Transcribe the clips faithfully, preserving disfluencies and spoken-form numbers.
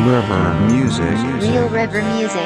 River music. Real river music.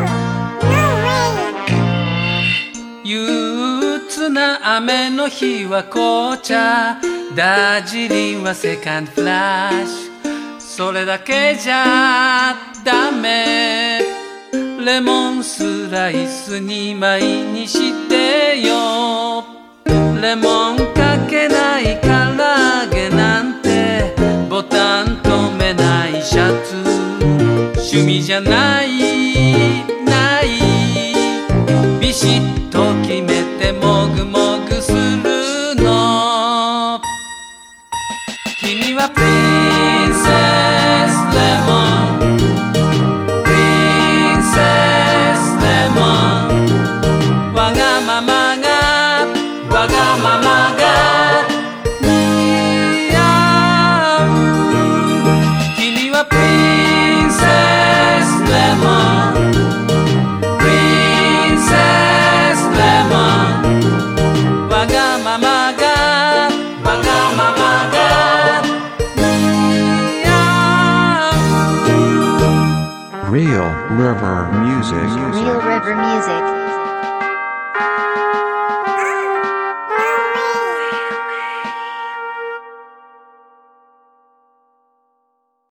憂鬱な雨の日は紅茶、ダージリンはセカンドフラッシュ。それだけじゃダメ、レモンスライスに枚にしてよ。レモンかけない唐揚げなんて、ボタン止めないシャツ、趣味じゃないないビシッと決めてもぐもぐするの。君はプリンセスレモン、プリンセスレモン、わがままがわがままが似合う。君はプリンセスレモン、プリンセスレモン、わがままがわがままが似合う。 Real river music. Real river music.